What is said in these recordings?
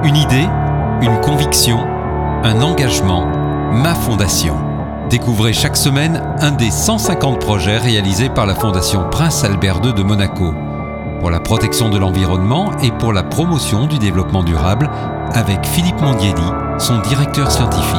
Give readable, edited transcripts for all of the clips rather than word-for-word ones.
Une idée, une conviction, un engagement, ma fondation. Découvrez chaque semaine un des 150 projets réalisés par la Fondation Prince Albert II de Monaco pour la protection de l'environnement et pour la promotion du développement durable avec Philippe Mondielli, son directeur scientifique.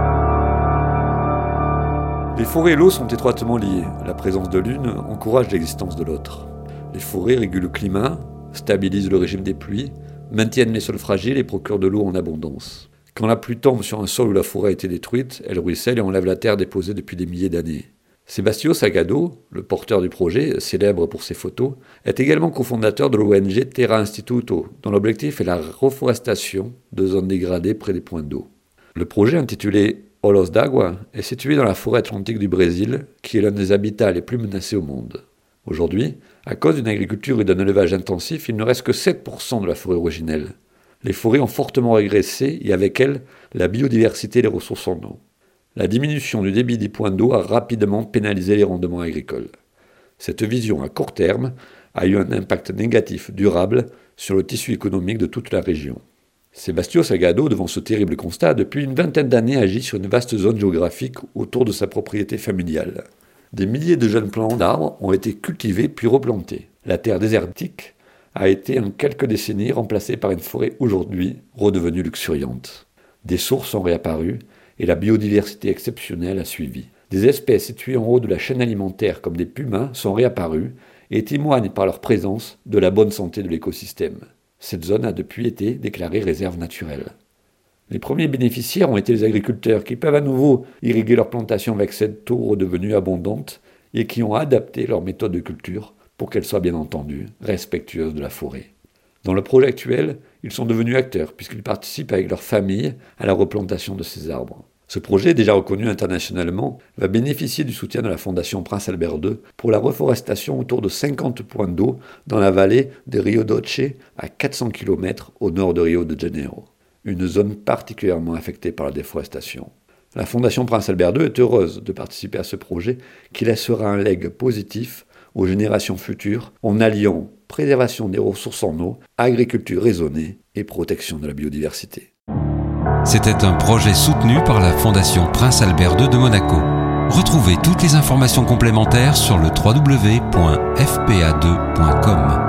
Les forêts et l'eau sont étroitement liées. La présence de l'une encourage l'existence de l'autre. Les forêts régulent le climat, stabilisent le régime des pluies, maintiennent les sols fragiles et procurent de l'eau en abondance. Quand la pluie tombe sur un sol où la forêt a été détruite, elle ruisselle et enlève la terre déposée depuis des milliers d'années. Sébastio Sagado, le porteur du projet, célèbre pour ses photos, est également cofondateur de l'ONG Terra Instituto, dont l'objectif est la reforestation de zones dégradées près des points d'eau. Le projet intitulé Olhos d'Água est situé dans la forêt atlantique du Brésil, qui est l'un des habitats les plus menacés au monde. Aujourd'hui, à cause d'une agriculture et d'un élevage intensif, il ne reste que 7% de la forêt originelle. Les forêts ont fortement régressé et avec elles, la biodiversité et les ressources en eau. La diminution du débit des points d'eau a rapidement pénalisé les rendements agricoles. Cette vision à court terme a eu un impact négatif durable sur le tissu économique de toute la région. Sébastio Sagado, devant ce terrible constat, depuis une vingtaine d'années agit sur une vaste zone géographique autour de sa propriété familiale. Des milliers de jeunes plants d'arbres ont été cultivés puis replantés. La terre désertique a été en quelques décennies remplacée par une forêt aujourd'hui redevenue luxuriante. Des sources sont réapparues et la biodiversité exceptionnelle a suivi. Des espèces situées en haut de la chaîne alimentaire comme des pumas sont réapparues et témoignent par leur présence de la bonne santé de l'écosystème. Cette zone a depuis été déclarée réserve naturelle. Les premiers bénéficiaires ont été les agriculteurs qui peuvent à nouveau irriguer leurs plantations avec cette eau redevenue abondante et qui ont adapté leur méthode de culture pour qu'elle soit bien entendu respectueuse de la forêt. Dans le projet actuel, ils sont devenus acteurs puisqu'ils participent avec leur famille à la replantation de ces arbres. Ce projet, déjà reconnu internationalement, va bénéficier du soutien de la Fondation Prince Albert II pour la reforestation autour de 50 points d'eau dans la vallée de Rio Doce, à 400 km au nord de Rio de Janeiro, une zone particulièrement affectée par la déforestation. La Fondation Prince Albert II est heureuse de participer à ce projet qui laissera un legs positif aux générations futures en alliant préservation des ressources en eau, agriculture raisonnée et protection de la biodiversité. C'était un projet soutenu par la Fondation Prince Albert II de Monaco. Retrouvez toutes les informations complémentaires sur le www.fpa2.com.